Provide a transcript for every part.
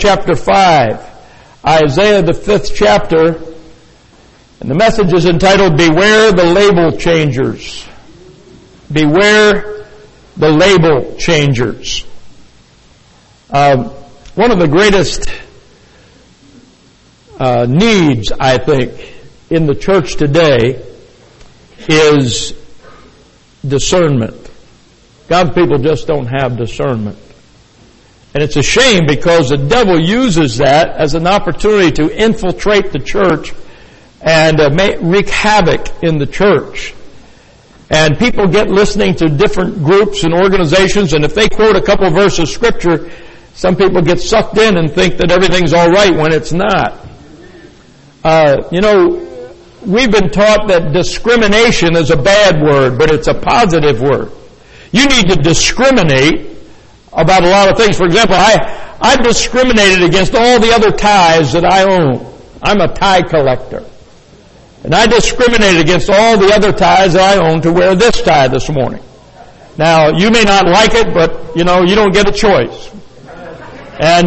chapter 5. Isaiah, the 5th chapter. And the message is entitled, Beware the Label Changers. Beware the label changers. One of the greatest needs, I think, in the church today is discernment. God's people just don't have discernment. And it's a shame because the devil uses that as an opportunity to infiltrate the church and wreak havoc in the church. And people get listening to different groups and organizations, and if they quote a couple verses of Scripture, some people get sucked in and think that everything's all right when it's not. We've been taught that discrimination is a bad word, but it's a positive word. You need to discriminate about a lot of things. For example, I discriminated against all the other ties that I own. I'm a tie collector. And I discriminated against all the other ties that I own to wear this tie this morning. Now, you may not like it, but, you don't get a choice. And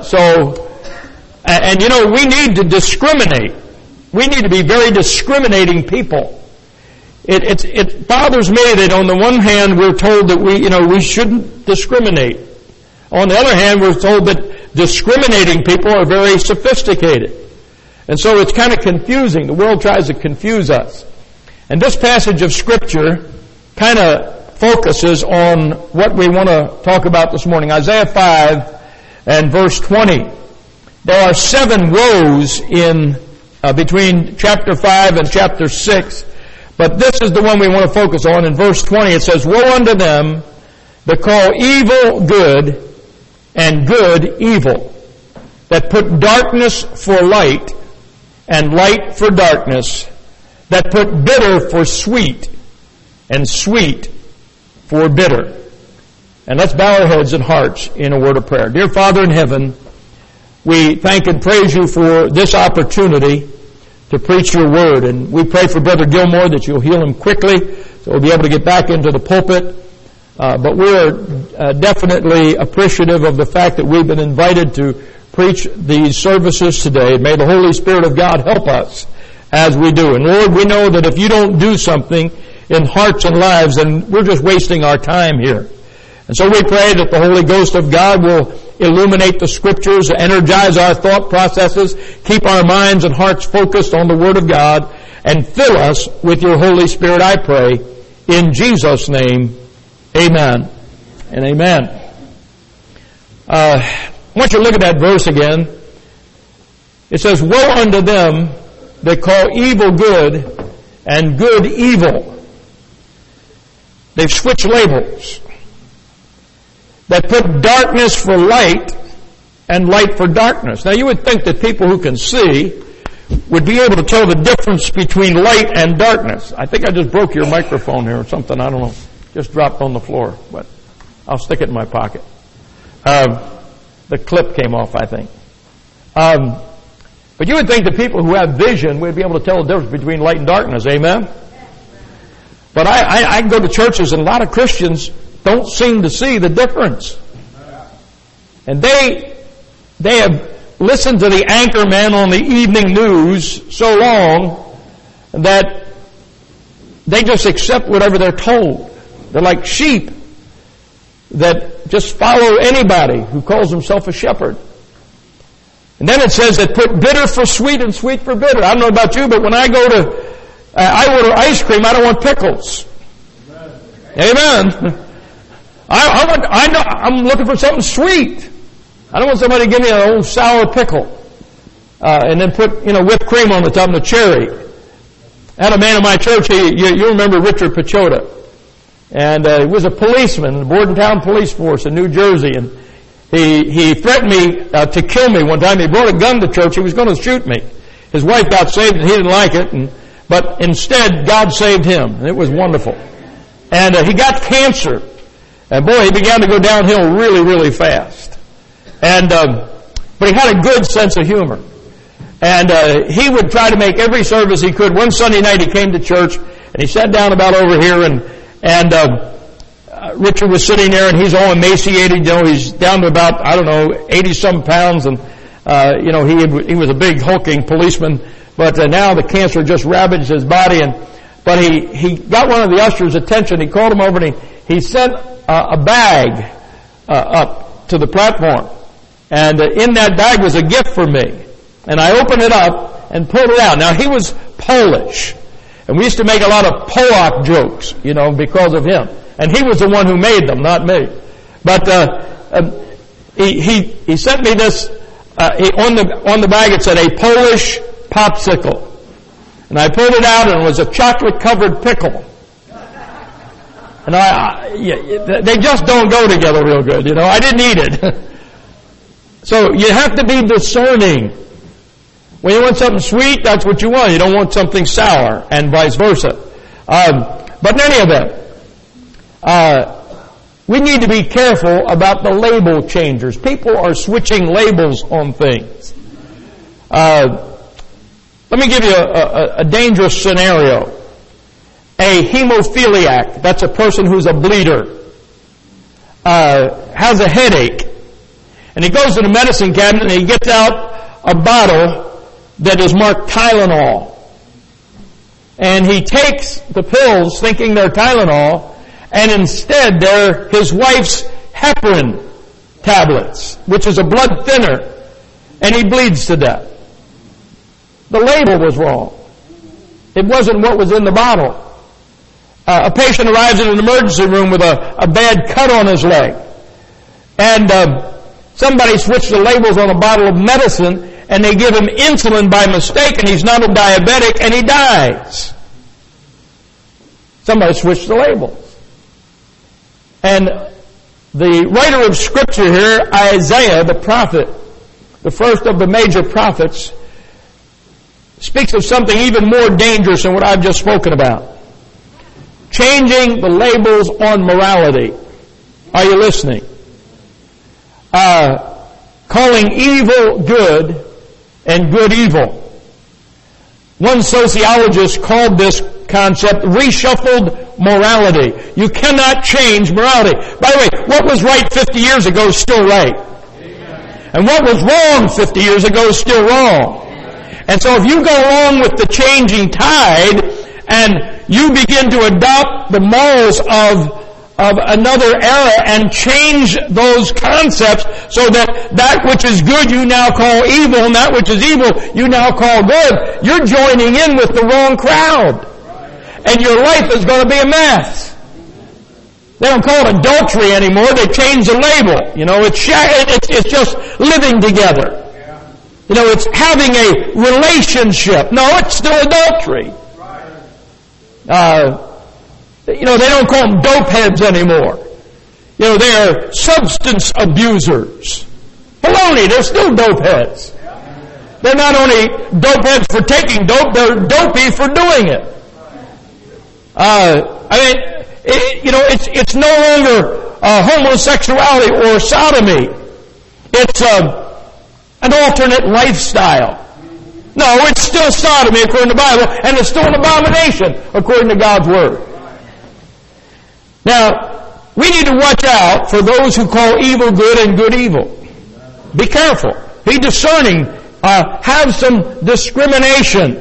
we need to discriminate. We need to be very discriminating people. It bothers me that on the one hand we're told that we shouldn't discriminate. On the other hand, we're told that discriminating people are very sophisticated. And so it's kind of confusing. The world tries to confuse us. And this passage of Scripture kind of focuses on what we want to talk about this morning. Isaiah 5 and verse 20. There are 7 woes in between chapter 5 and chapter 6. But this is the one we want to focus on. In verse 20 it says, Woe unto them that call evil good and good evil, that put darkness for light and light for darkness, that put bitter for sweet and sweet for bitter. And let's bow our heads and hearts in a word of prayer. Dear Father in heaven, we thank and praise you for this opportunity to preach your word. And we pray for Brother Gilmore that you'll heal him quickly so he'll be able to get back into the pulpit. But we're definitely appreciative of the fact that we've been invited to preach these services today. May the Holy Spirit of God help us as we do. And Lord, we know that if you don't do something in hearts and lives, then we're just wasting our time here. And so we pray that the Holy Ghost of God will illuminate the Scriptures, energize our thought processes, keep our minds and hearts focused on the Word of God, and fill us with your Holy Spirit, I pray, in Jesus' name. Amen and amen. I want you to look at that verse again. It says, Woe unto them that call evil good and good evil. They've switched labels. That put darkness for light and light for darkness. Now you would think that people who can see would be able to tell the difference between light and darkness. I think I just broke your microphone here or something. I don't know. Just dropped on the floor. But I'll stick it in my pocket. The clip came off, I think. But you would think that people who have vision would be able to tell the difference between light and darkness. Amen? But I go to churches and a lot of Christians don't seem to see the difference. And they have listened to the anchor man on the evening news so long that they just accept whatever they're told. They're like sheep that just follow anybody who calls himself a shepherd. And then it says that put bitter for sweet and sweet for bitter. I don't know about you, but when I go to, I order ice cream, I don't want pickles. Amen. I'm looking for something sweet. I don't want somebody to give me an old sour pickle. And then put, whipped cream on the top and a cherry. I had a man in my church, you remember Richard Pachota. And he was a policeman in the Bordentown Police Force in New Jersey. And he threatened me to kill me one time. He brought a gun to church. He was going to shoot me. His wife got saved and he didn't like it. But instead, God saved him. And it was wonderful. And he got cancer. And boy, he began to go downhill really, really fast. And but he had a good sense of humor. And he would try to make every service he could. One Sunday night he came to church and he sat down about over here and Richard was sitting there, and he's all emaciated. He's down to about 80-some pounds, and he was a big hulking policeman. But now the cancer just ravaged his body, but he got one of the ushers' attention. He called him over, and he sent a bag up to the platform, and in that bag was a gift for me. And I opened it up and pulled it out. Now he was Polish, and we used to make a lot of Polak jokes, because of him. And he was the one who made them, not me. But he sent me this. On the bag it said a Polish popsicle, and I pulled it out, and it was a chocolate-covered pickle. And they just don't go together real good, I didn't eat it. So you have to be discerning. When you want something sweet, that's what you want. You don't want something sour, and vice versa. But in any event, we need to be careful about the label changers. People are switching labels on things. Let me give you a dangerous scenario. A hemophiliac, that's a person who's a bleeder, has a headache, and he goes to the medicine cabinet and he gets out a bottle that is marked Tylenol. And he takes the pills thinking they're Tylenol, and instead they're his wife's heparin tablets, which is a blood thinner, and he bleeds to death. The label was wrong. It wasn't what was in the bottle. A patient arrives in an emergency room with a bad cut on his leg, and somebody switched the labels on a bottle of medicine, and they give him insulin by mistake, and he's not a diabetic, and he dies. Somebody switched the labels. And the writer of Scripture here, Isaiah, the prophet, the first of the major prophets, speaks of something even more dangerous than what I've just spoken about. Changing the labels on morality. Are you listening? Calling evil good and good evil. One sociologist called this concept reshuffled morality. You cannot change morality. By the way, what was right 50 years ago is still right. And what was wrong 50 years ago is still wrong. And so if you go along with the changing tide and you begin to adopt the morals of another era and change those concepts so that which is good you now call evil, and that which is evil you now call good, you're joining in with the wrong crowd. And your life is going to be a mess. They don't call it adultery anymore. They change the label. It's just living together. It's having a relationship. No, it's still adultery. They don't call them dope heads anymore. They're substance abusers. Baloney, they're still dope heads. They're not only dope heads for taking dope, they're dopey for doing it. It's no longer homosexuality or sodomy. It's an alternate lifestyle. No, it's still sodomy according to the Bible, and it's still an abomination according to God's Word. Now, we need to watch out for those who call evil good and good evil. Be careful. Be discerning. Have some discrimination.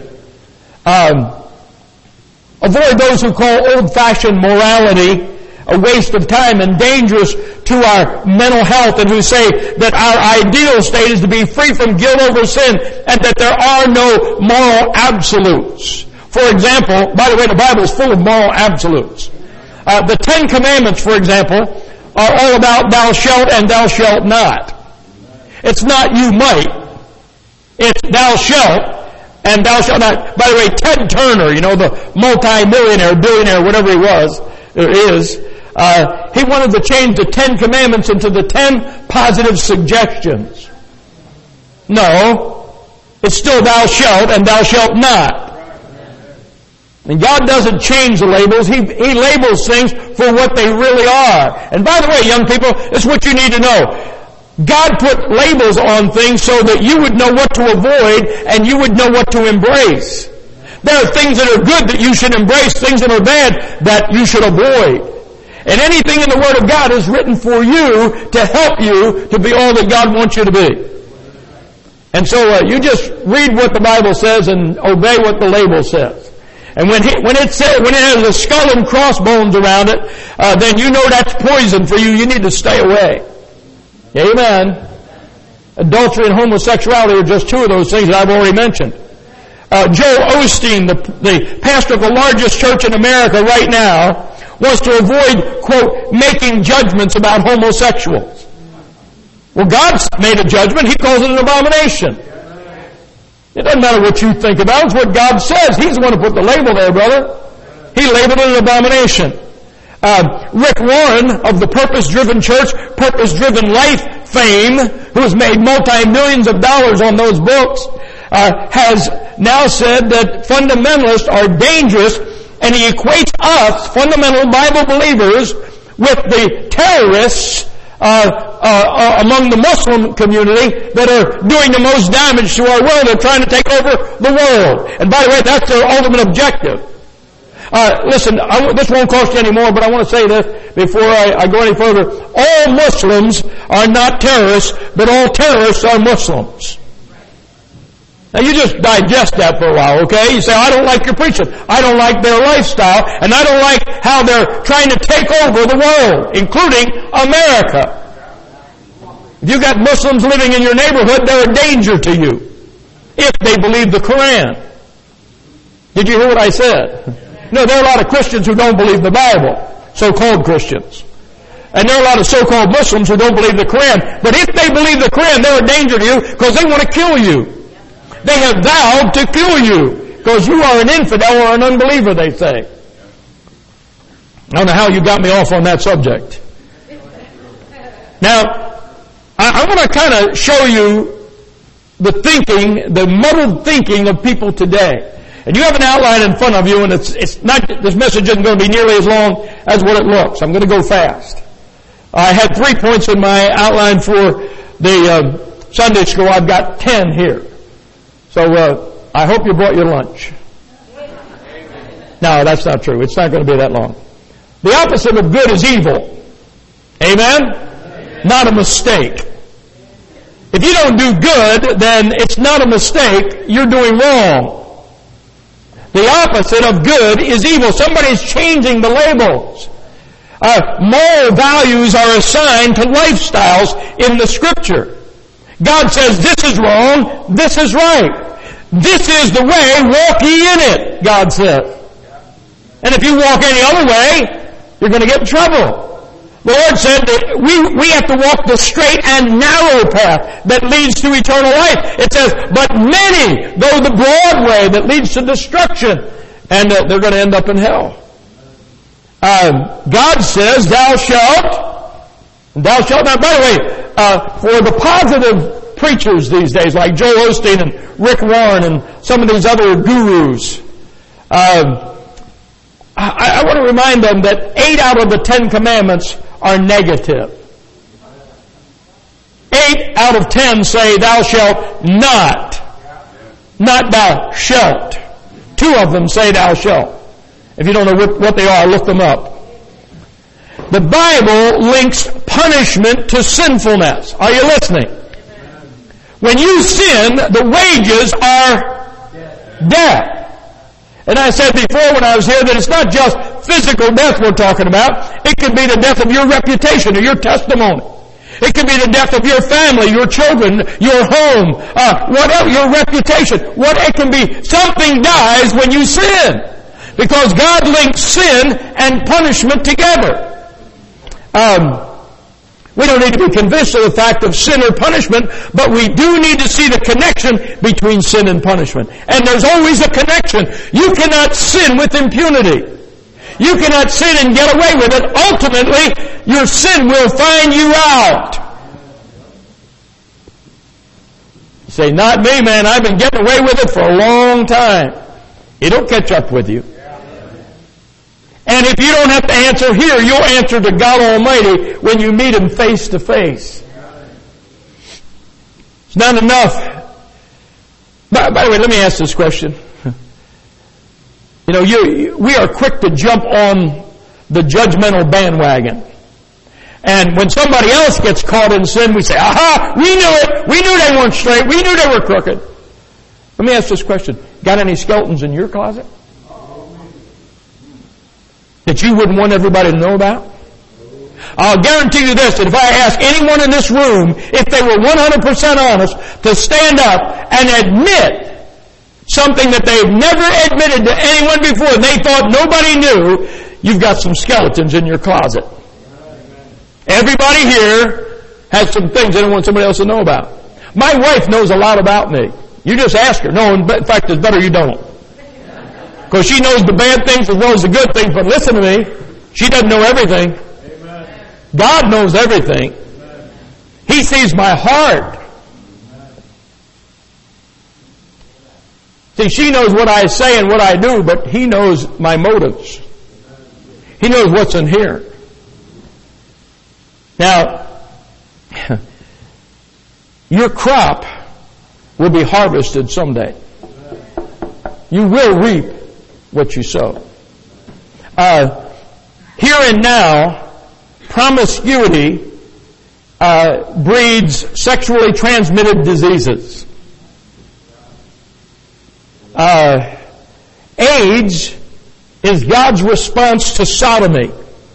Avoid those who call old-fashioned morality a waste of time and dangerous to our mental health, and who say that our ideal state is to be free from guilt over sin and that there are no moral absolutes. For example, by the way, the Bible is full of moral absolutes. The Ten Commandments, for example, are all about thou shalt and thou shalt not. It's not you might. It's thou shalt and thou shalt not. By the way, Ted Turner, the multi-millionaire, billionaire, whatever he was, or is, he wanted to change the 10 Commandments into the 10 positive suggestions. No, it's still thou shalt and thou shalt not. And God doesn't change the labels. He labels things for what they really are. And by the way, young people, this is what you need to know. God put labels on things so that you would know what to avoid and you would know what to embrace. There are things that are good that you should embrace, things that are bad that you should avoid. And anything in the Word of God is written for you to help you to be all that God wants you to be. And so you just read what the Bible says and obey what the label says. And when it has a skull and crossbones around it, then you know that's poison for you. You need to stay away. Amen. Adultery and homosexuality are just two of those things that I've already mentioned. Joel Osteen, the pastor of the largest church in America right now, wants to avoid, quote, making judgments about homosexuals. Well, God's made a judgment. He calls it an abomination. It doesn't matter what you think about it. It's what God says. He's the one who put the label there, brother. He labeled it an abomination. Rick Warren of the Purpose-Driven Church, Purpose-Driven Life fame, who has made multi-millions of dollars on those books, has now said that fundamentalists are dangerous, and he equates us, fundamental Bible believers, with the terrorists among the Muslim community that are doing the most damage to our world. They're trying to take over the world. And by the way, that's their ultimate objective. Listen, this won't cost you any more, but I want to say this before I go any further. All Muslims are not terrorists, but all terrorists are Muslims. Now you just digest that for a while, okay? You say, I don't like your preaching. I don't like their lifestyle, and I don't like how they're trying to take over the world, including America. If you've got Muslims living in your neighborhood, they're a danger to you, if they believe the Quran. Did you hear what I said? No, there are a lot of Christians who don't believe the Bible, so-called Christians. And there are a lot of so-called Muslims who don't believe the Quran. But if they believe the Quran, they're a danger to you because they want to kill you. They have vowed to kill you because you are an infidel or an unbeliever, they say. I don't know how you got me off on that subject. Now, I want to kind of show you the thinking, the muddled thinking of people today. And you have an outline in front of you, and it's not, this message isn't going to be nearly as long as what it looks. I'm going to go fast. I had 3 points in my outline for the Sunday school. I've got 10 here. So I hope you brought your lunch. No, that's not true. It's not going to be that long. The opposite of good is evil. Amen? Not a mistake. If you don't do good, then it's not a mistake. You're doing wrong. The opposite of good is evil. Somebody's changing the labels. Moral values are assigned to lifestyles in the Scripture. God says this is wrong, this is right. This is the way, walk ye in it, God says. And if you walk any other way, you're going to get in trouble. The Lord said that we have to walk the straight and narrow path that leads to eternal life. It says, but many go the broad way that leads to destruction, and they're going to end up in hell. God says, thou shalt. Now, by the way, for the positive preachers these days, like Joel Osteen and Rick Warren and some of these other gurus, I want to remind them that 8 out of the 10 commandments are negative. 8 out of 10 say, thou shalt not. Not thou shalt. 2 of them say, thou shalt. If you don't know what they are, look them up. The Bible links punishment to sinfulness. Are you listening? When you sin, the wages are death. And I said before when I was here that it's not just physical death we're talking about. It could be the death of your reputation or your testimony. It could be the death of your family, your children, your home, whatever, your reputation. It can be something dies when you sin. Because God links sin and punishment together. We don't need to be convinced of the fact of sin or punishment, but we do need to see the connection between sin and punishment. And there's always a connection. You cannot sin with impunity. You cannot sin and get away with it. Ultimately, your sin will find you out. You say, not me, man. I've been getting away with it for a long time. It'll catch up with you. And if you don't have to answer here, you'll answer to God Almighty when you meet Him face to face. It's not enough. By the way, let me ask this question. We are quick to jump on the judgmental bandwagon. And when somebody else gets caught in sin, we say, aha, we knew it. We knew they weren't straight. We knew they were crooked. Let me ask this question. Got any skeletons in your closet that you wouldn't want everybody to know about? I'll guarantee you this, that if I ask anyone in this room if they were 100% honest to stand up and admit something that they've never admitted to anyone before and they thought nobody knew, you've got some skeletons in your closet. Everybody here has some things they don't want somebody else to know about. My wife knows a lot about me. You just ask her. No, in fact, it's better you don't. Because she knows the bad things as well as the good things, but listen to me, she doesn't know everything. God knows everything. He sees my heart. See, she knows what I say and what I do, but He knows my motives. He knows what's in here. Now, your crop will be harvested someday. You will reap what you sow. Here and now, promiscuity breeds sexually transmitted diseases. AIDS is God's response to sodomy.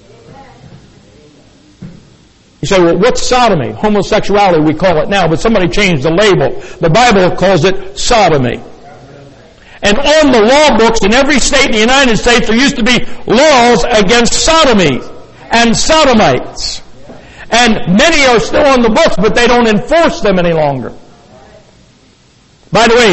You say, well, what's sodomy? Homosexuality, we call it now, but somebody changed the label. The Bible calls it sodomy. And on the law books in every state in the United States, there used to be laws against sodomy and sodomites. And many are still on the books, but they don't enforce them any longer. By the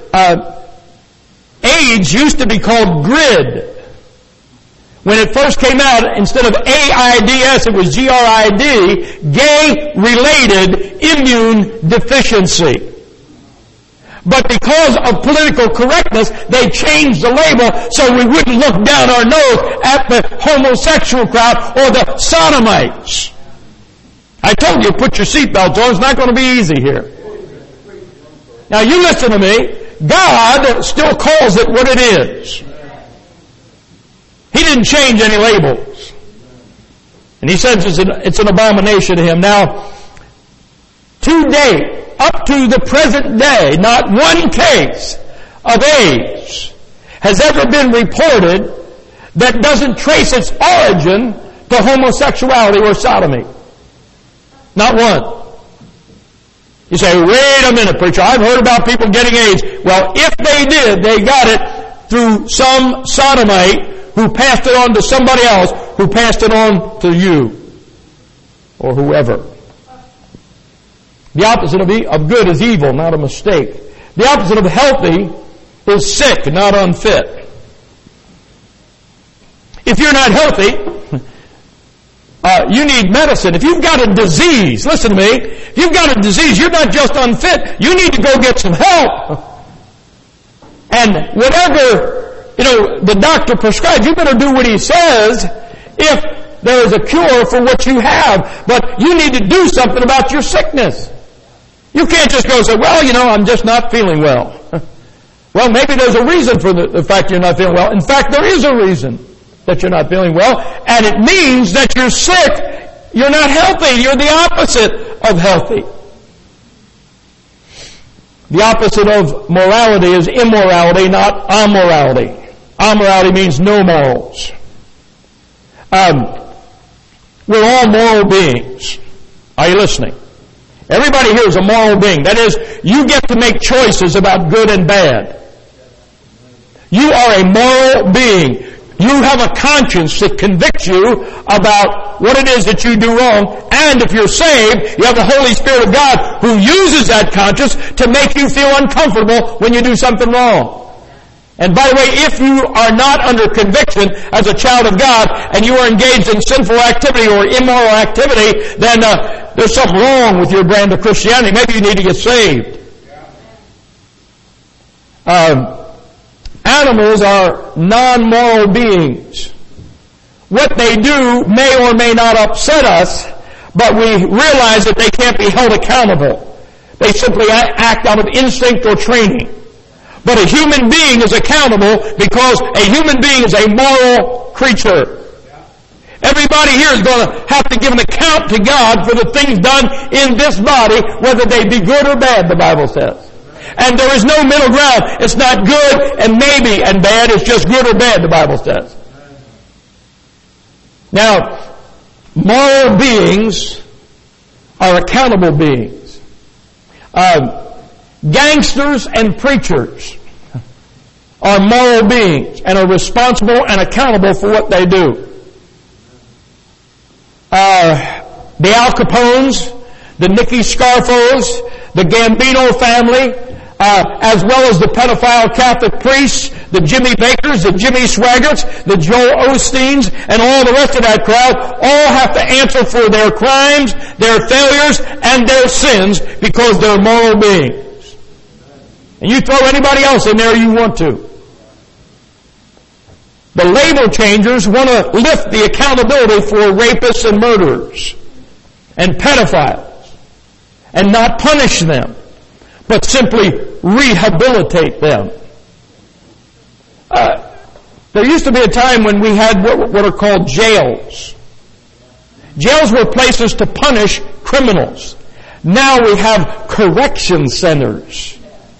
way, AIDS used to be called GRID. When it first came out, instead of AIDS, it was GRID, gay-related immune deficiency. But because of political correctness, they changed the label so we wouldn't look down our nose at the homosexual crowd or the sodomites. I told you, put your seatbelts on. It's not going to be easy here. Now you listen to me. God still calls it what it is. He didn't change any labels. And He says it's an abomination to Him. Now, to date, up to the present day, not one case of AIDS has ever been reported that doesn't trace its origin to homosexuality or sodomy. Not one. You say, wait a minute, preacher, I've heard about people getting AIDS. Well, if they did, they got it through some sodomite who passed it on to somebody else, who passed it on to you or whoever. The opposite of good is evil, not a mistake. The opposite of healthy is sick, not unfit. If you're not healthy, you need medicine. If you've got a disease, listen to me, if you've got a disease, you're not just unfit, you need to go get some help. And whatever, the doctor prescribes, you better do what he says if there is a cure for what you have. But you need to do something about your sickness. You can't just go and say, well, I'm just not feeling well. Well, maybe there's a reason for the fact you're not feeling well. In fact, there is a reason that you're not feeling well, and it means that you're sick. You're not healthy. You're the opposite of healthy. The opposite of morality is immorality, not amorality. Amorality means no morals. We're all moral beings. Are you listening? Everybody here is a moral being. That is, you get to make choices about good and bad. You are a moral being. You have a conscience that convicts you about what it is that you do wrong. And if you're saved, you have the Holy Spirit of God who uses that conscience to make you feel uncomfortable when you do something wrong. And by the way, if you are not under conviction as a child of God and you are engaged in sinful activity or immoral activity, then there's something wrong with your brand of Christianity. Maybe you need to get saved. Animals are non-moral beings. What they do may or may not upset us, but we realize that they can't be held accountable. They simply act out of instinct or training. But a human being is accountable because a human being is a moral creature. Everybody here is going to have to give an account to God for the things done in this body, whether they be good or bad, the Bible says. And there is no middle ground. It's not good and maybe and bad. It's just good or bad, the Bible says. Now, moral beings are accountable beings. Gangsters and preachers are moral beings and are responsible and accountable for what they do. The Al Capones, the Nicky Scarfos, the Gambino family, as well as the pedophile Catholic priests, the Jimmy Bakers, the Jimmy Swaggarts, the Joel Osteens, and all the rest of that crowd, all have to answer for their crimes, their failures, and their sins because they're moral beings. And you throw anybody else in there you want to. The label changers want to lift the accountability for rapists and murderers and pedophiles and not punish them, but simply rehabilitate them. There used to be a time when we had what are called jails. Jails were places to punish criminals. Now we have correction centers.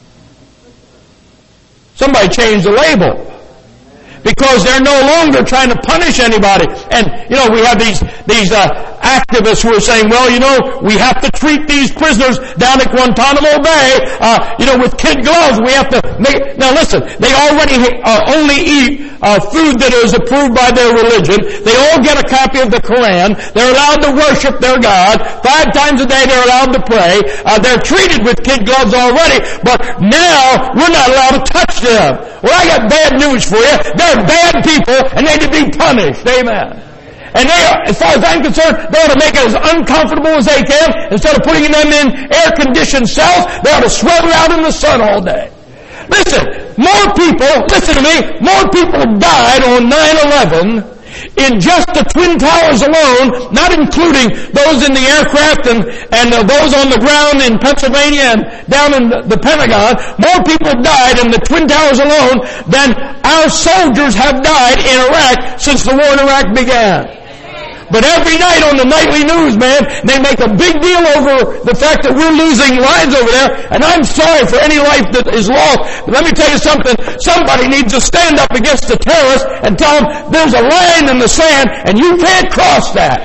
Somebody changed the label. Because they're no longer trying to punish anybody. And, we have these activists who are saying, well, we have to treat these prisoners down at Guantanamo Bay, with kid gloves. We have to make... Now listen, they already only eat food that is approved by their religion. They all get a copy of the Koran. They're allowed to worship their God. 5 times a day they're allowed to pray. They're treated with kid gloves already, but now we're not allowed to touch them. Well, I got bad news for you. They're bad people and they need to be punished. Amen. And they are, as far as I'm concerned, they ought to make it as uncomfortable as they can. Instead of putting them in air-conditioned cells, they ought to sweat out in the sun all day. Listen, listen to me, more people died on 9/11 in just the Twin Towers alone, not including those in the aircraft and those on the ground in Pennsylvania and down in the Pentagon. More people died in the Twin Towers alone than our soldiers have died in Iraq since the war in Iraq began. But every night on the nightly news, man, they make a big deal over the fact that we're losing lives over there, and I'm sorry for any life that is lost. But let me tell you something. Somebody needs to stand up against the terrorists and tell them there's a line in the sand, and you can't cross that.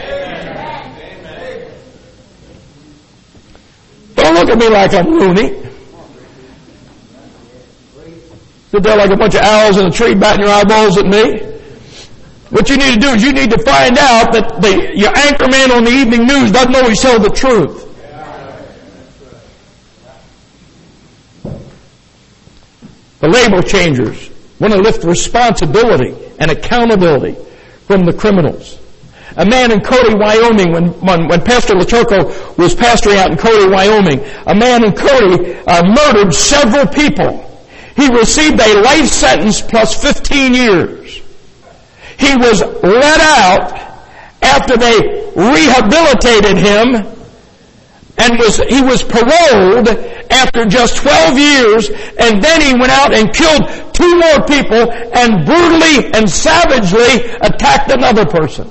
Don't look at me like I'm loony. Sit there like a bunch of owls in a tree batting your eyeballs at me. What you need to do is you need to find out that your anchor man on the evening news doesn't always tell the truth. The label changers want to lift responsibility and accountability from the criminals. A man in Cody, Wyoming, when Pastor LaTurco was pastoring out in Cody, Wyoming, a man in Cody murdered several people. He received a life sentence plus 15 years. He was let out after they rehabilitated him, and he was paroled after just 12 years, and then he went out and killed 2 more people and brutally and savagely attacked another person.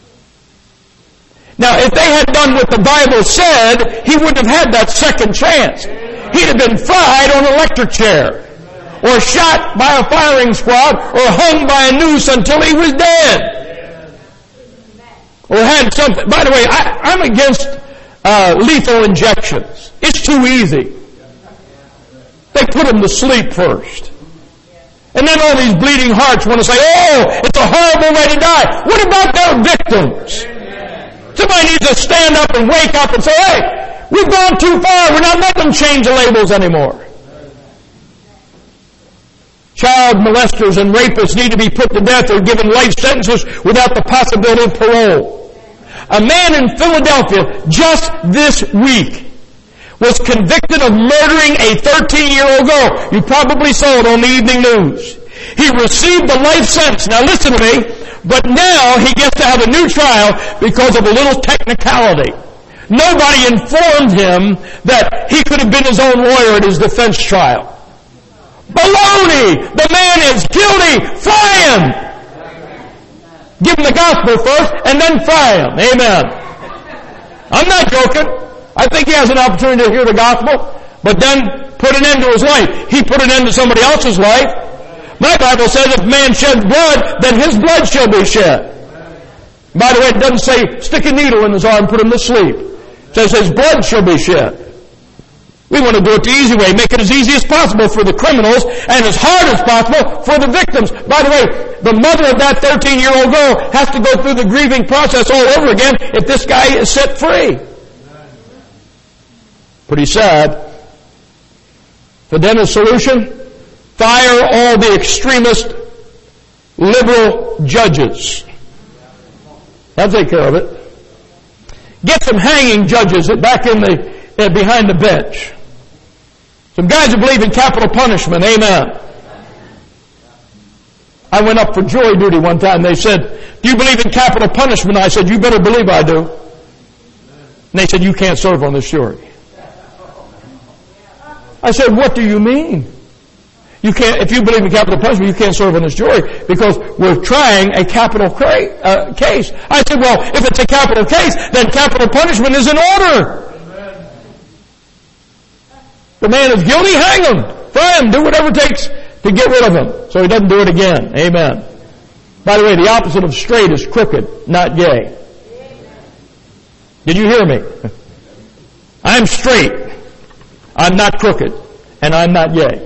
Now, if they had done what the Bible said, he wouldn't have had that second chance. He'd have been fried on an electric chair, or shot by a firing squad, or hung by a noose until he was dead. Or had something. By the way, I'm against lethal injections. It's too easy. They put them to sleep first. And then all these bleeding hearts want to say, oh, it's a horrible way to die. What about their victims? Somebody needs to stand up and wake up and say, hey, we've gone too far. We're not letting them change the labels anymore. Child molesters and rapists need to be put to death or given life sentences without the possibility of parole. A man in Philadelphia just this week was convicted of murdering a 13-year-old girl. You probably saw it on the evening news. He received a life sentence. Now listen to me. But now he gets to have a new trial because of a little technicality. Nobody informed him that he could have been his own lawyer at his defense trial. Baloney! The man is guilty! Fry him! Give them the gospel first and then fry them. Amen. I'm not joking. I think he has an opportunity to hear the gospel, but then put an end to his life. He put an end to somebody else's life. My Bible says if man sheds blood, then his blood shall be shed. By the way, it doesn't say stick a needle in his arm and put him to sleep. It says his blood shall be shed. We want to do it the easy way, make it as easy as possible for the criminals and as hard as possible for the victims. By the way, the mother of that 13-year-old girl has to go through the grieving process all over again if this guy is set free. Pretty sad. The dentist solution? Fire all the extremist liberal judges. That'll take care of it. Get some hanging judges back in the behind the bench. Some guys who believe in capital punishment. Amen. I went up for jury duty one time. They said, "Do you believe in capital punishment?" I said, "You better believe I do." And they said, "You can't serve on this jury." I said, "What do you mean? You can't, if you believe in capital punishment, you can't serve on this jury because we're trying a capital case." I said, "Well, if it's a capital case, then capital punishment is in order. The man is guilty, hang him, fry him, do whatever it takes to get rid of him so he doesn't do it again." Amen. By the way, the opposite of straight is crooked, not gay. Did you hear me? I'm straight. I'm not crooked. And I'm not gay.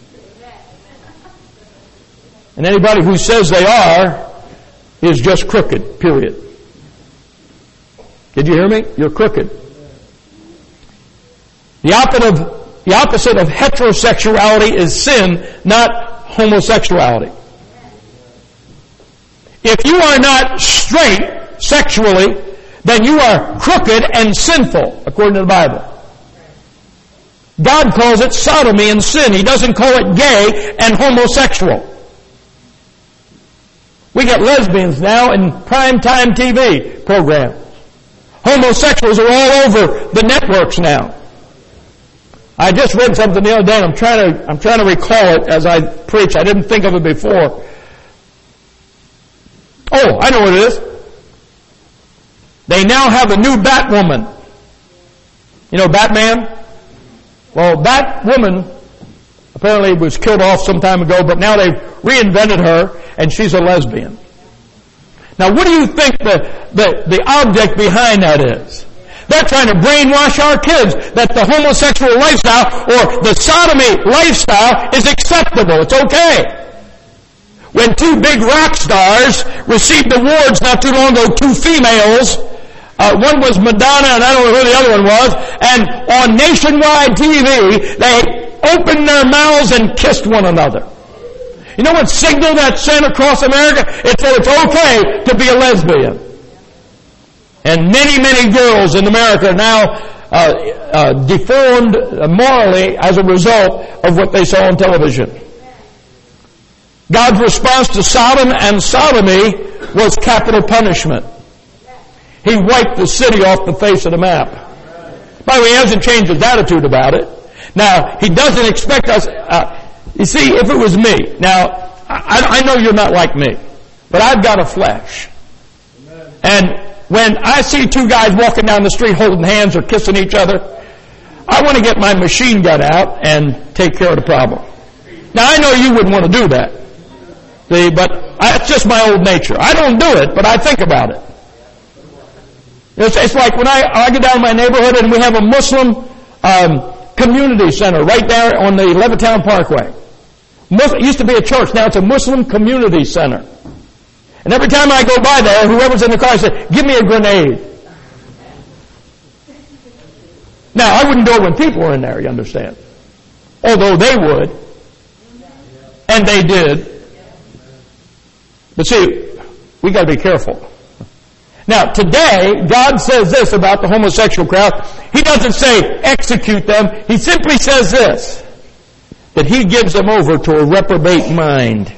And anybody who says they are is just crooked, period. Did you hear me? You're crooked. The opposite of heterosexuality is sin, not homosexuality. If you are not straight sexually, then you are crooked and sinful, according to the Bible. God calls it sodomy and sin. He doesn't call it gay and homosexual. We get lesbians now in primetime TV programs. Homosexuals are all over the networks now. I just read something the other day, and I'm trying to recall it as I preach. I didn't think of it before. Oh, I know what it is. They now have a new Batwoman. You know Batman? Well, Batwoman apparently was killed off some time ago, but now they've reinvented her, and she's a lesbian. Now, what do you think the object behind that is? They're trying to brainwash our kids that the homosexual lifestyle or the sodomy lifestyle is acceptable. It's okay. When two big rock stars received awards not too long ago, two females, one was Madonna and I don't know who the other one was, and on nationwide TV, they opened their mouths and kissed one another. You know what signal that sent across America? It said it's okay to be a lesbian. And many, many girls in America are now deformed morally as a result of what they saw on television. God's response to Sodom and sodomy was capital punishment. He wiped the city off the face of the map. By the way, he hasn't changed his attitude about it. Now, he doesn't expect us... you see, if it was me... Now, I know you're not like me, but I've got a flesh. And when I see two guys walking down the street holding hands or kissing each other, I want to get my machine gun out and take care of the problem. Now, I know you wouldn't want to do that. See, but it's just my old nature. I don't do it, but I think about it. It's like when I go down my neighborhood and we have a Muslim community center right there on the Levittown Parkway. It used to be a church. Now it's a Muslim community center. And every time I go by there, whoever's in the car says, "Give me a grenade." Now, I wouldn't do it when people were in there, you understand. Although they would. And they did. But see, we got to be careful. Now, today, God says this about the homosexual crowd. He doesn't say execute them. He simply says this, that He gives them over to a reprobate mind.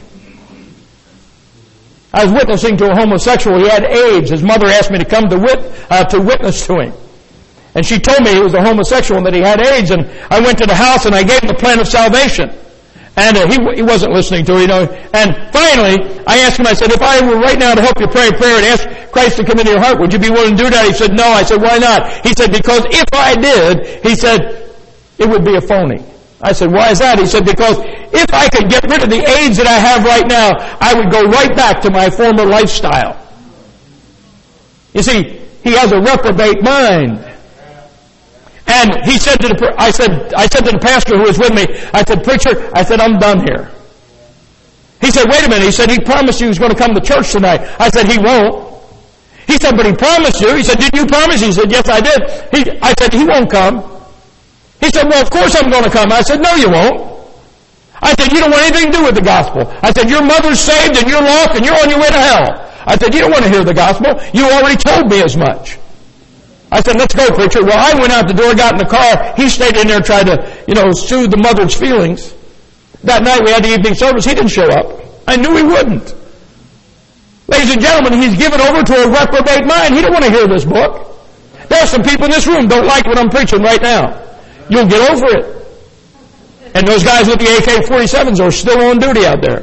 I was witnessing to a homosexual. He had AIDS. His mother asked me to come to witness to him. And she told me he was a homosexual and that he had AIDS. And I went to the house and I gave him the plan of salvation. And he wasn't listening to it, And finally, I asked him, I said, if I were right now to help you pray a prayer and ask Christ to come into your heart, would you be willing to do that? He said, no. I said, why not? He said, because if I did, he said, it would be a phony. I said, why is that? He said, because if I could get rid of the AIDS that I have right now, I would go right back to my former lifestyle. You see, he has a reprobate mind. And he said I said to the pastor who was with me, I said, preacher, I said, I'm done here. He said, wait a minute. He said, he promised you he was going to come to church tonight. I said, he won't. He said, but he promised you. He said, did you promise? He said, yes, I did. I said, he won't come. He said, well, of course I'm going to come. I said, no, you won't. I said, you don't want anything to do with the gospel. I said, your mother's saved and you're lost and you're on your way to hell. I said, you don't want to hear the gospel. You already told me as much. I said, let's go, preacher. Well, I went out the door, got in the car. He stayed in there and tried to, soothe the mother's feelings. That night we had the evening service. He didn't show up. I knew he wouldn't. Ladies and gentlemen, he's given over to a reprobate mind. He don't want to hear this book. There are some people in this room don't like what I'm preaching right now. You'll get over it. And those guys with the AK-47s are still on duty out there.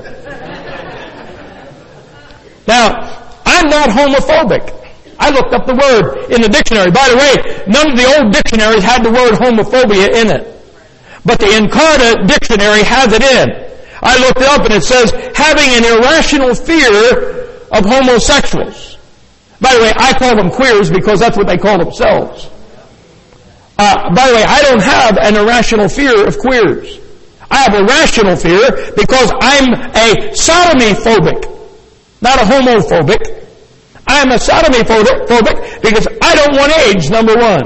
Now, I'm not homophobic. I looked up the word in the dictionary. By the way, none of the old dictionaries had the word homophobia in it. But the Encarta dictionary has it in. I looked it up and it says, having an irrational fear of homosexuals. By the way, I call them queers because that's what they call themselves. By the way, I don't have an irrational fear of queers. I have a rational fear because I'm a sodomy phobic, not a homophobic. I'm a sodomy phobic because I don't want AIDS, number one.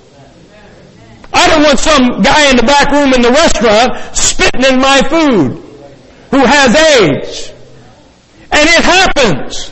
I don't want some guy in the back room in the restaurant spitting in my food who has AIDS. And it happens.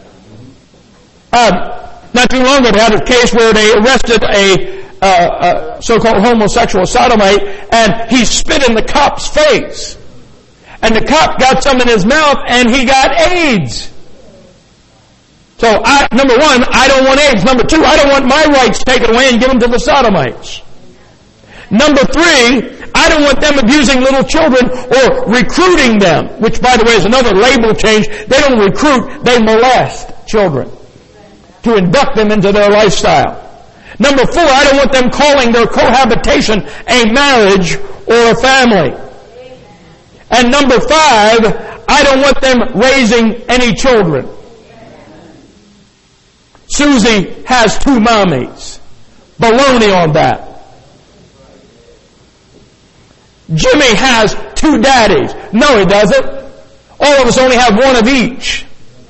Not too long ago, they had a case where they arrested a so-called homosexual sodomite, and he spit in the cop's face. And the cop got some in his mouth, and he got AIDS. So, number one, I don't want AIDS. Number two, I don't want my rights taken away and given to the sodomites. Number three, I don't want them abusing little children or recruiting them, which, by the way, is another label change. They don't recruit, they molest children to induct them into their lifestyle. Number four, I don't want them calling their cohabitation a marriage or a family. And number five, I don't want them raising any children. Susie has 2 mommies. Baloney on that. Jimmy has 2 daddies. No, he doesn't. All of us only have one of each.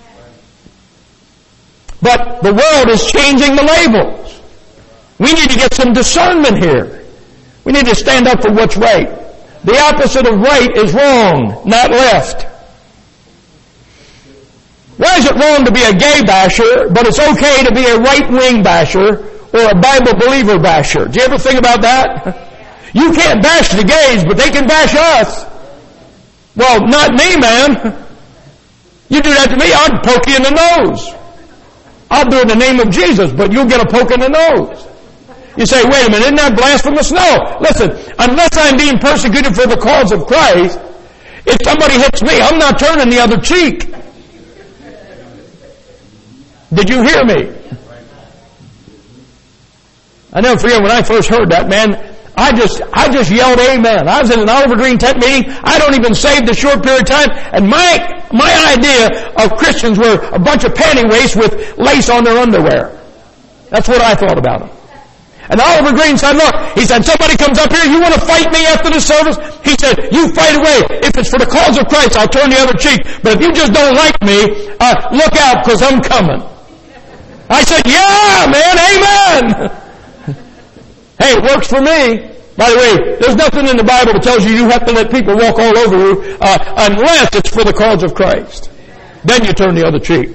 But the world is changing the labels. We need to get some discernment here. We need to stand up for what's right. The opposite of right is wrong, not left. Why is it wrong to be a gay basher, but it's okay to be a right-wing basher or a Bible believer basher? Do you ever think about that? You can't bash the gays, but they can bash us. Well, not me, man. You do that to me, I'll poke you in the nose. I'll do it in the name of Jesus, but you'll get a poke in the nose. You say, wait a minute, isn't that blasphemous? No. Listen, unless I'm being persecuted for the cause of Christ, if somebody hits me, I'm not turning the other cheek. Did you hear me? I never forget when I first heard that, man. I just yelled amen. I was in an Oliver Green tent meeting. I don't even saved a short period of time. And my idea of Christians were a bunch of panty waists with lace on their underwear. That's what I thought about them. And Oliver Green said, look, he said, somebody comes up here, you want to fight me after the service? He said, you fight away. If it's for the cause of Christ, I'll turn the other cheek. But if you just don't like me, look out, because I'm coming. I said, yeah, man, amen. Hey, it works for me. By the way, there's nothing in the Bible that tells you have to let people walk all over you unless it's for the cause of Christ. Then you turn the other cheek.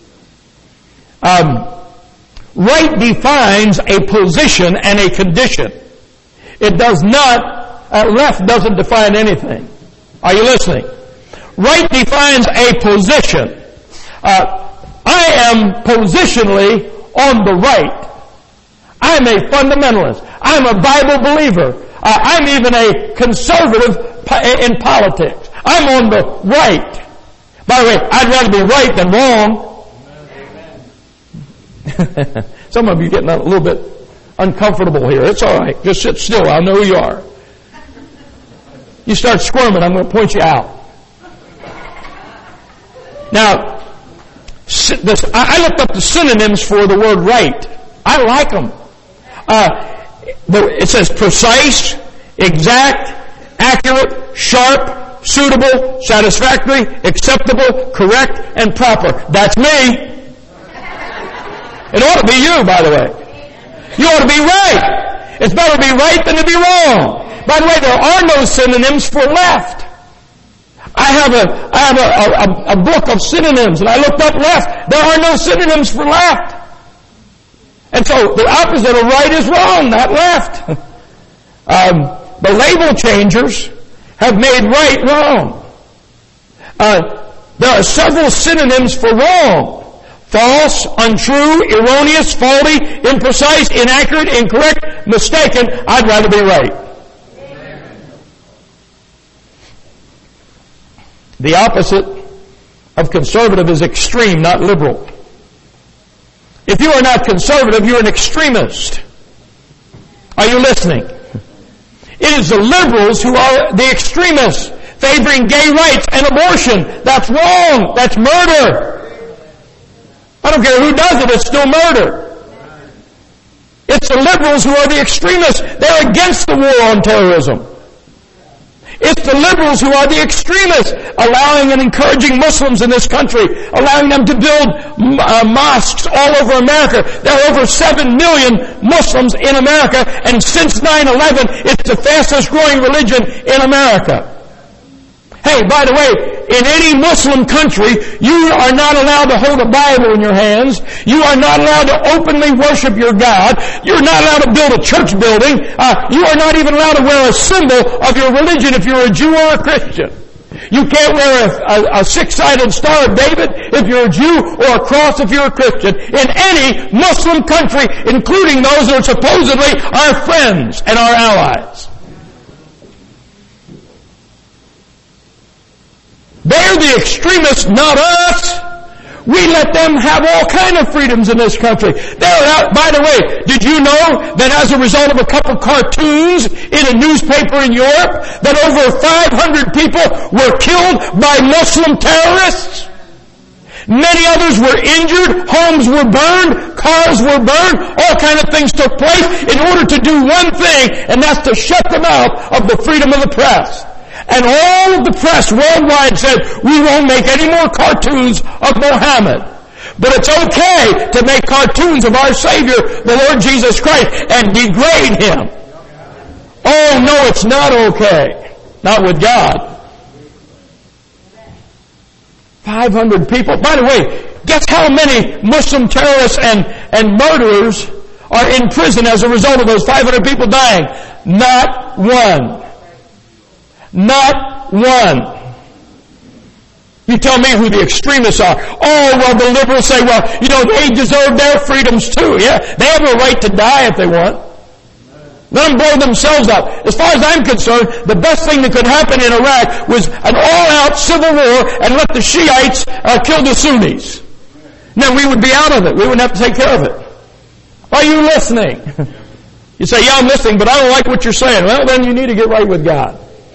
Right defines a position and a condition. It does not, left doesn't define anything. Are you listening? Right defines a position. I am positionally on the right. I'm a fundamentalist. I'm a Bible believer. I'm even a conservative in politics. I'm on the right. By the way, I'd rather be right than wrong. Some of you are getting a little bit uncomfortable here. It's all right. Just sit still. I'll know who you are. You start squirming, I'm going to point you out. Now, I looked up the synonyms for the word right. I like them. It says precise, exact, accurate, sharp, suitable, satisfactory, acceptable, correct, and proper. That's me. It ought to be you, by the way. You ought to be right. It's better to be right than to be wrong. By the way, there are no synonyms for left. I have a book of synonyms, and I looked up left. There are no synonyms for left. And so the opposite of right is wrong, not left. The label changers have made right wrong. There are several synonyms for wrong. False, untrue, erroneous, faulty, imprecise, inaccurate, incorrect, mistaken. I'd rather be right. The opposite of conservative is extreme, not liberal. If you are not conservative, you're an extremist. Are you listening? It is the liberals who are the extremists, favoring gay rights and abortion. That's wrong. That's murder. I don't care who does it, it's still murder. It's the liberals who are the extremists. They're against the war on terrorism. It's the liberals who are the extremists, allowing and encouraging Muslims in this country, allowing them to build mosques all over America. There are over 7 million Muslims in America, and since 9/11, it's the fastest growing religion in America. Hey, by the way, in any Muslim country, you are not allowed to hold a Bible in your hands. You are not allowed to openly worship your God. You're not allowed to build a church building. You are not even allowed to wear a symbol of your religion if you're a Jew or a Christian. You can't wear a six-sided Star of David if you're a Jew, or a cross if you're a Christian. In any Muslim country, including those that are supposedly our friends and our allies. They're the extremists, not us. We let them have all kind of freedoms in this country. They're out. By the way, did you know that as a result of a couple cartoons in a newspaper in Europe, that over 500 people were killed by Muslim terrorists? Many others were injured, homes were burned, cars were burned, all kind of things took place in order to do one thing, and that's to shut the mouth of the freedom of the press. And all of the press worldwide said, we won't make any more cartoons of Muhammad. But it's okay to make cartoons of our Savior, the Lord Jesus Christ, and degrade Him. Oh, no, it's not okay. Not with God. 500 people. By the way, guess how many Muslim terrorists and murderers are in prison as a result of those 500 people dying? Not one. Not one. You tell me who the extremists are. Oh, well, the liberals say, well, you know, they deserve their freedoms too. Yeah, they have a right to die if they want. Let them blow themselves up. As far as I'm concerned, the best thing that could happen in Iraq was an all-out civil war and let the Shiites kill the Sunnis. Then we would be out of it. We wouldn't have to take care of it. Are you listening? You say, yeah, I'm listening, but I don't like what you're saying. Well, then you need to get right with God.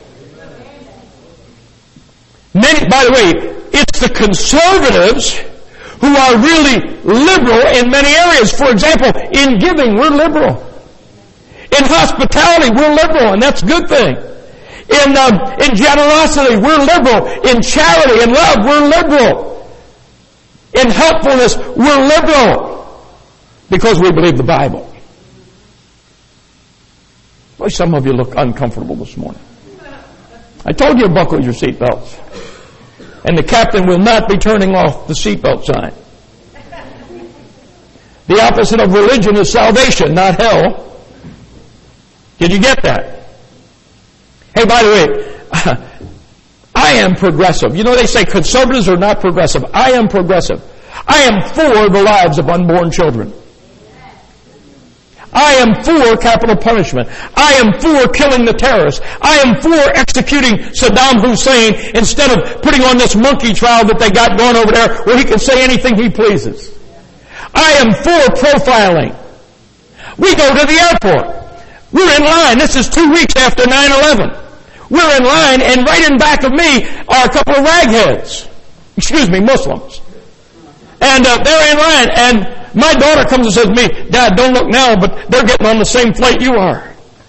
By the way, it's the conservatives who are really liberal in many areas. For example, in giving, we're liberal. In hospitality, we're liberal, and that's a good thing. In generosity, we're liberal. In charity and love, we're liberal. In helpfulness, we're liberal. Because we believe the Bible. Boy, some of you look uncomfortable this morning. I told you to buckle your seatbelts. And the captain will not be turning off the seatbelt sign. The opposite of religion is salvation, not hell. Did you get that? Hey, by the way, I am progressive. You know, they say conservatives are not progressive. I am progressive. I am for the lives of unborn children. I am for capital punishment. I am for killing the terrorists. I am for executing Saddam Hussein instead of putting on this monkey trial that they got going over there where he can say anything he pleases. I am for profiling. We go to the airport. We're in line. This is 2 weeks after 9/11. We're in line, and right in back of me are a couple of ragheads. Muslims. And they're in line, and my daughter comes and says to me, Dad, don't look now, but they're getting on the same flight you are.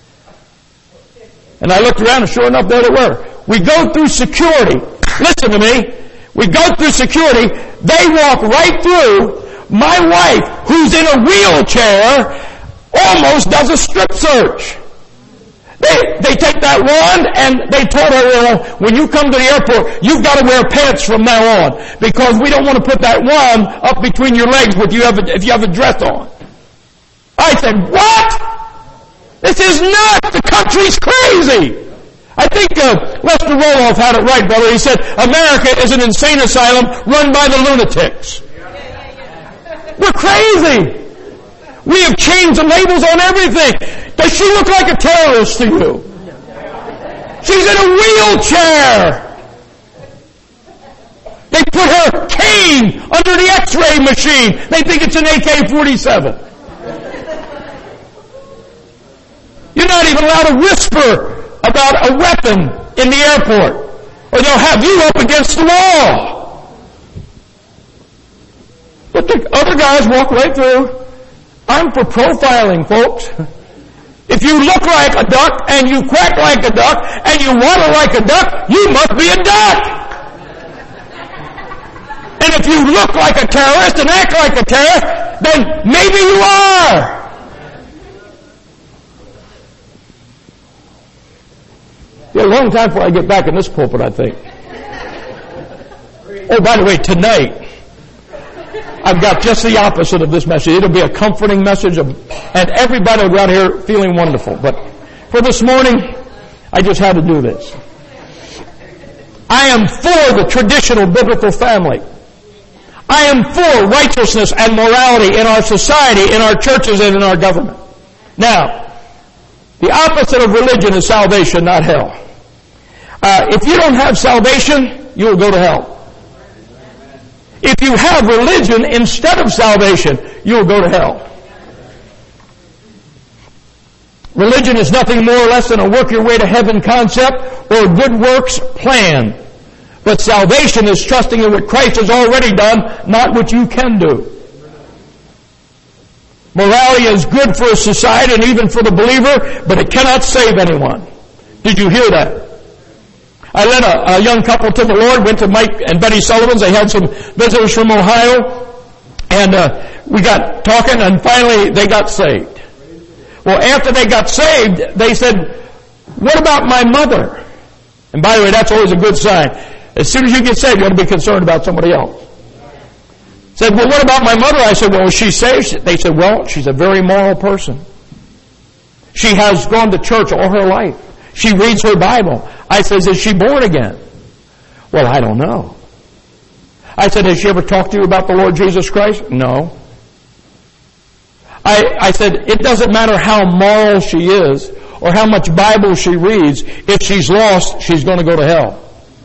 And I looked around, and sure enough, there they were. We go through security. Listen to me. We go through security. They walk right through. My wife, who's in a wheelchair, almost does a strip search. They take that wand and they told her, when you come to the airport, you've got to wear pants from now on because we don't want to put that wand up between your legs if you have a dress on. I said, what? This is nuts. The country's crazy. I think Lester Roloff had it right, brother. He said, America is an insane asylum run by the lunatics. We're crazy. We have changed the labels on everything. Does she look like a terrorist to you? She's in a wheelchair. They put her cane under the X-ray machine. They think it's an AK-47. You're not even allowed to whisper about a weapon in the airport, or they'll have you up against the wall. But the other guys walk right through. I'm for profiling, folks. If you look like a duck and you quack like a duck and you waddle like a duck, you must be a duck. And if you look like a terrorist and act like a terrorist, then maybe you are. It'll be a long time before I get back in this pulpit, I think. Oh, by the way, tonight, I've got just the opposite of this message. It'll be a comforting message, and everybody will go out here feeling wonderful. But for this morning, I just had to do this. I am for the traditional biblical family. I am for righteousness and morality in our society, in our churches, and in our government. Now, the opposite of religion is salvation, not hell. If you don't have salvation, you will go to hell. If you have religion instead of salvation, you'll go to hell. Religion is nothing more or less than a work your way to heaven concept or a good works plan. But salvation is trusting in what Christ has already done, not what you can do. Morality is good for a society and even for the believer, but it cannot save anyone. Did you hear that? I led a young couple to the Lord, went to Mike and Betty Sullivan's. They had some visitors from Ohio, and we got talking, and finally they got saved. Well, after they got saved, they said, what about my mother? And by the way, that's always a good sign. As soon as you get saved, you ought to be concerned about somebody else. Said, well, what about my mother? I said, well, is she saved? They said, well, she's a very moral person. She has gone to church all her life. She reads her Bible. I said, is she born again? Well, I don't know. I said, has she ever talked to you about the Lord Jesus Christ? No. I said, it doesn't matter how moral she is or how much Bible she reads. If she's lost, she's going to go to hell.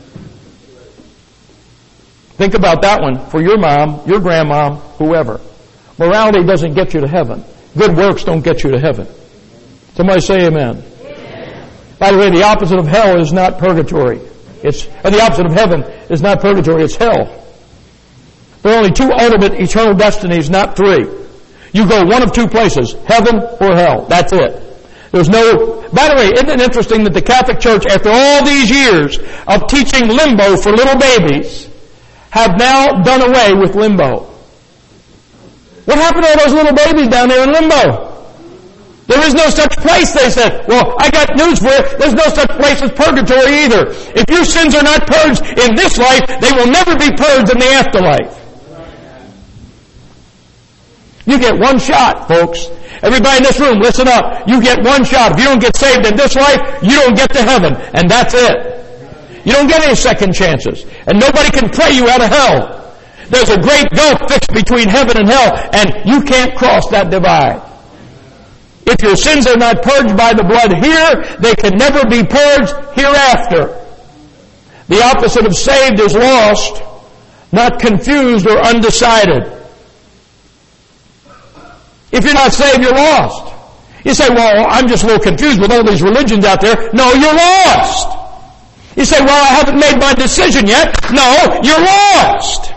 Think about that one for your mom, your grandmom, whoever. Morality doesn't get you to heaven. Good works don't get you to heaven. Somebody say amen. By the way, the opposite of hell is not purgatory. The opposite of heaven is not purgatory, it's hell. There are only two ultimate eternal destinies, not three. You go one of two places, heaven or hell. That's it. There's no... By the way, isn't it interesting that the Catholic Church, after all these years of teaching limbo for little babies, have now done away with limbo? What happened to all those little babies down there in limbo? There is no such place, they said. Well, I got news for you. There's no such place as purgatory either. If your sins are not purged in this life, they will never be purged in the afterlife. You get one shot, folks. Everybody in this room, listen up. You get one shot. If you don't get saved in this life, you don't get to heaven. And that's it. You don't get any second chances. And nobody can pray you out of hell. There's a great gulf fixed between heaven and hell, and you can't cross that divide. If your sins are not purged by the blood here, they can never be purged hereafter. The opposite of saved is lost, not confused or undecided. If you're not saved, you're lost. You say, well, I'm just a little confused with all these religions out there. No, you're lost. You say, well, I haven't made my decision yet. No, you're lost.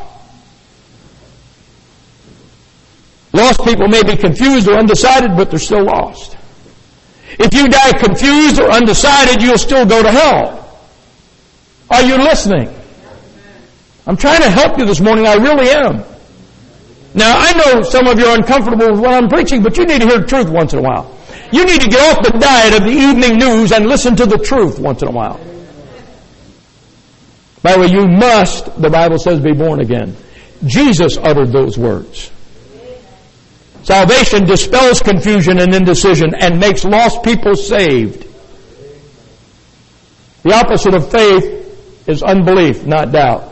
Lost people may be confused or undecided, but they're still lost. If you die confused or undecided, you'll still go to hell. Are you listening? I'm trying to help you this morning. I really am. Now, I know some of you are uncomfortable with what I'm preaching, but you need to hear the truth once in a while. You need to get off the diet of the evening news and listen to the truth once in a while. By the way, you must, the Bible says, be born again. Jesus uttered those words. Salvation dispels confusion and indecision and makes lost people saved. The opposite of faith is unbelief, not doubt.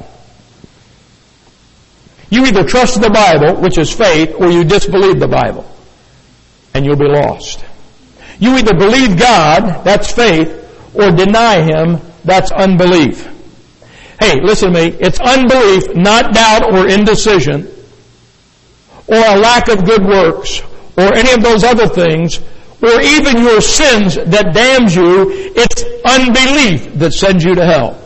You either trust the Bible, which is faith, or you disbelieve the Bible, and you'll be lost. You either believe God, that's faith, or deny Him, that's unbelief. Hey, listen to me. It's unbelief, not doubt or indecision, or a lack of good works, or any of those other things, or even your sins that damns you. It's unbelief that sends you to hell.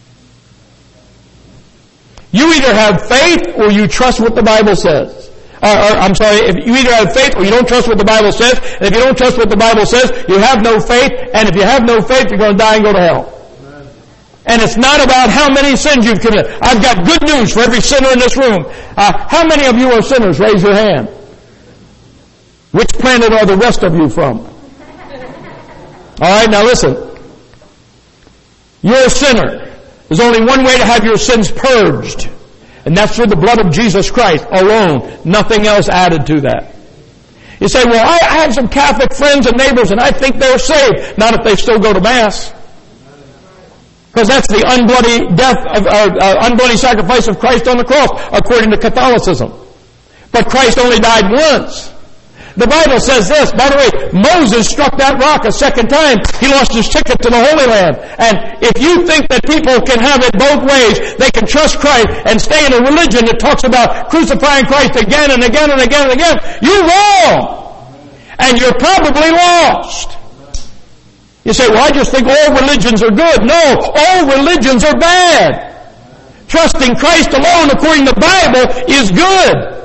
You either have faith or you trust what the Bible says. If you either have faith or you don't trust what the Bible says. And if you don't trust what the Bible says, you have no faith. And if you have no faith, you're going to die and go to hell. And it's not about how many sins you've committed. I've got good news for every sinner in this room. How many of you are sinners? Raise your hand. Which planet are the rest of you from? All right, now listen. You're a sinner. There's only one way to have your sins purged, and that's through the blood of Jesus Christ alone. Nothing else added to that. You say, well, I have some Catholic friends and neighbors, and I think they're saved. Not if they still go to Mass. Because that's the unbloody death of unbloody sacrifice of Christ on the cross, according to Catholicism. But Christ only died once. The Bible says this. By the way, Moses struck that rock a second time. He lost his ticket to the Holy Land. And if you think that people can have it both ways, they can trust Christ and stay in a religion that talks about crucifying Christ again and again and again and again, you're wrong. And you're probably lost. You say, well, I just think all religions are good. No, all religions are bad. Trusting Christ alone according to the Bible is good.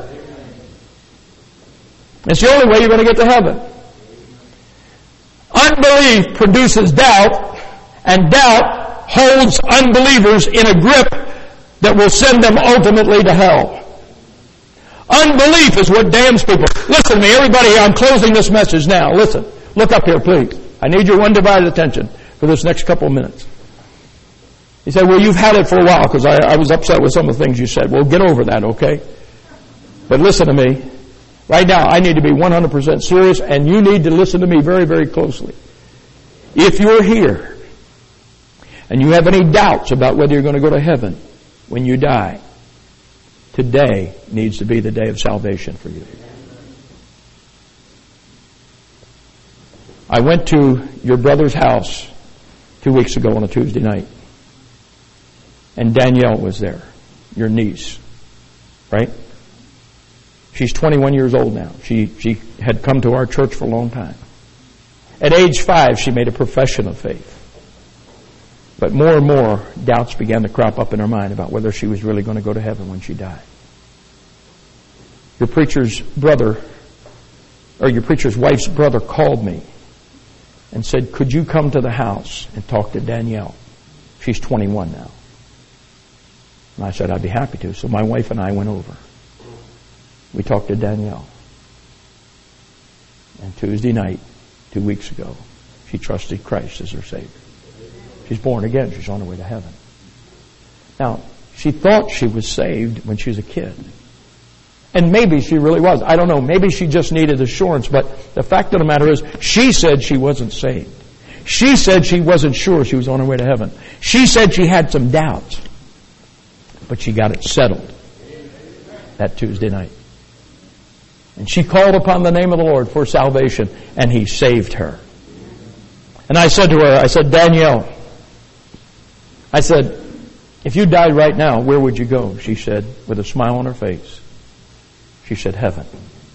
It's the only way you're going to get to heaven. Unbelief produces doubt, and doubt holds unbelievers in a grip that will send them ultimately to hell. Unbelief is what damns people. Listen to me, everybody, I'm closing this message now. Listen, look up here, please. I need your undivided attention for this next couple of minutes. You say, well, you've had it for a while because I was upset with some of the things you said. Well, get over that, okay? But listen to me. Right now, I need to be 100% serious, and you need to listen to me very, very closely. If you're here, and you have any doubts about whether you're going to go to heaven when you die, today needs to be the day of salvation for you. I went to your brother's house 2 weeks ago on a Tuesday night, and Danielle was there, your niece, right? She's 21 years old now. She had come to our church for a long time. At age 5, she made a profession of faith. But more and more doubts began to crop up in her mind about whether she was really going to go to heaven when she died. Your preacher's wife's brother called me and said, could you come to the house and talk to Danielle? She's 21 now. And I said, I'd be happy to. So my wife and I went over. We talked to Danielle. And Tuesday night, 2 weeks ago, she trusted Christ as her Savior. She's born again. She's on her way to heaven. Now, she thought she was saved when she was a kid. And maybe she really was. I don't know. Maybe she just needed assurance. But the fact of the matter is, she said she wasn't saved. She said she wasn't sure she was on her way to heaven. She said she had some doubts. But she got it settled that Tuesday night. And she called upon the name of the Lord for salvation, and He saved her. And I said to her, I said, Danielle, I said, if you died right now, where would you go? She said, with a smile on her face, she said, heaven.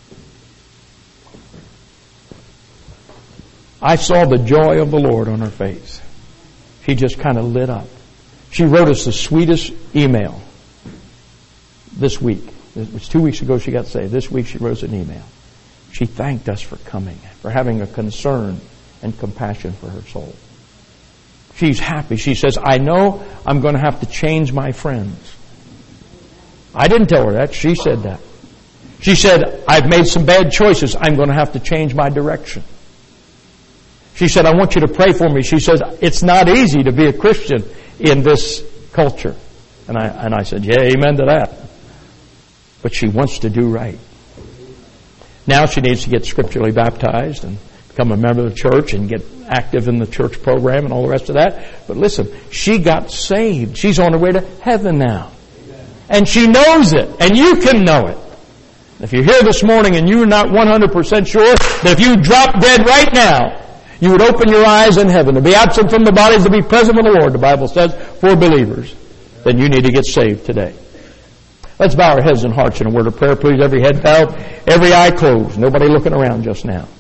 I saw the joy of the Lord on her face. She just kind of lit up. She wrote us the sweetest email this week. It was 2 weeks ago she got saved. This week she wrote us an email. She thanked us for coming, for having a concern and compassion for her soul. She's happy. She says, I know I'm going to have to change my friends. I didn't tell her that. She said that. She said, I've made some bad choices. I'm going to have to change my direction. She said, I want you to pray for me. She says, it's not easy to be a Christian in this culture. And I said, yeah, amen to that. But she wants to do right. Now she needs to get scripturally baptized and become a member of the church and get active in the church program and all the rest of that. But listen, she got saved. She's on her way to heaven now. And she knows it. And you can know it. If you're here this morning and you're not 100% sure that if you drop dead right now, you would open your eyes in heaven, to be absent from the bodies, to be present with the Lord, the Bible says, for believers, then you need to get saved today. Let's bow our heads and hearts in a word of prayer, please. Every head bowed, every eye closed. Nobody looking around just now.